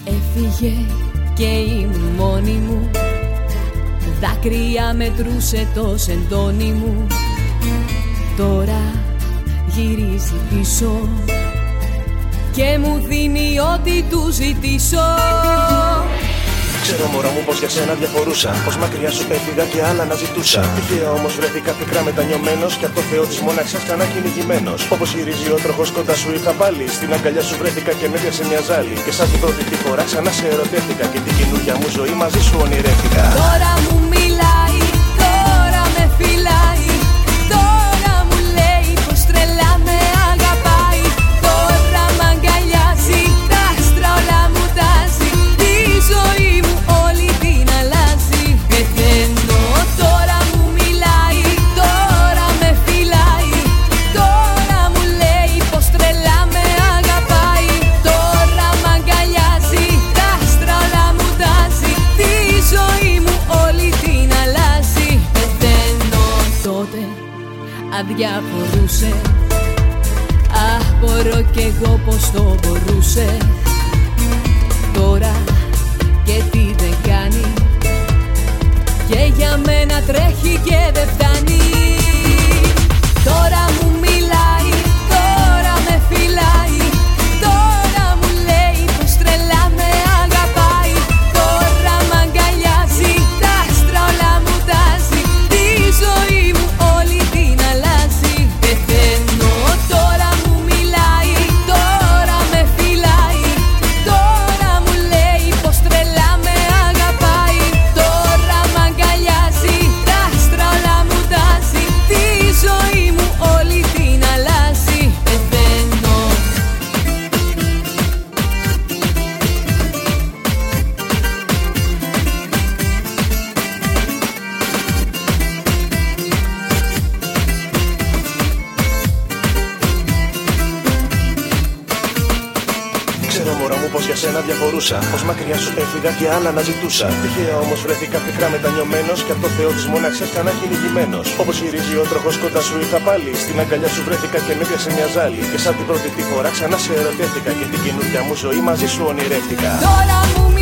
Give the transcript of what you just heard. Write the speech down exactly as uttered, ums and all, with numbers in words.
Έφυγε και ήμουν μόνη μου, δάκρυα μετρούσε το σεντόνι μου. Τώρα γυρίζει πίσω και μου δίνει ό,τι του ζητήσω. Ξέρω μωρό μου πως για σένα διαφορούσα, πως μακριά σου έφυγα και άλλα να ζητούσα. Τυχαία όμως βρέθηκα πικρά μετανιωμένος και από το Θεό της μοναξιάς ξανά κυνηγημένος. Όπως γυρίζει ο τροχός κοντά σου είχα πάλι, στην αγκαλιά σου βρέθηκα και με πιάσε μια ζάλη. Και σαν την πρώτη τη φορά ξανά σε ερωτεύτηκα και την καινούργια μου ζωή μαζί σου ονειρεύτηκα. Τώρα μου μιλάει, τώρα με φυλάει, τώρα μου λέει πως τρελά με αγαπάει. Τώρα μ' αγκαλιάζει, τα άστρα όλα μου τάζει, τη ζωή μου όλη την αλλάζει. Πεθαίνω, τώρα μου μιλάει, τώρα με φυλάει, τώρα μου λέει πως τρελά με αγαπάει. Τώρα μ' αγκαλιάζει, τα άστρα όλα μου τάζει, τη ζωή μου όλη την αλλάζει. Πεθαίνω, τότε αδιαφορούσε, απορώ κι εγώ πως το μπορούσε. Τώρα και τι δεν κάνει, και για μένα τρέχει και δεν φτάνει. Τώρα μου μιλάει, τώρα με φυλάει, τώρα μου λέει πως τρελά με αγαπάει. Τώρα μ' αγκαλιάζει, τα άστρα όλα μου τάζει, τη ζωή μου όλη την αλλάζει. Πεθαίνω, τώρα μου μιλάει, τώρα με φυλάει, τώρα μου λέει πως τρελά με αγαπάει. Τώρα μ' αγκαλιάζει, τα άστρα όλα μου τάζει, τη ζωή μου όλη την αλλάζει. Πεθαίνω. Ξέρω μωρό μου πως για σένα διαφορούσα, πως μακριά σου έφυγα και άλλα να ζητούσα. Τυχαία όμως βρέθηκα πικρά μετανιωμένος και από το Θεό της μοναξιάς ξανά κυνηγημένος. Όπως γυρίζει ο τροχός κοντά σου είχα πάλι, στην αγκαλιά σου βρέθηκα και με πιάσε μια ζάλη. Και σαν την πρώτη τη φορά ξανά σε ερωτεύτηκα και την καινούργια μου ζωή μαζί σου ονειρεύτηκα. Τώρα μου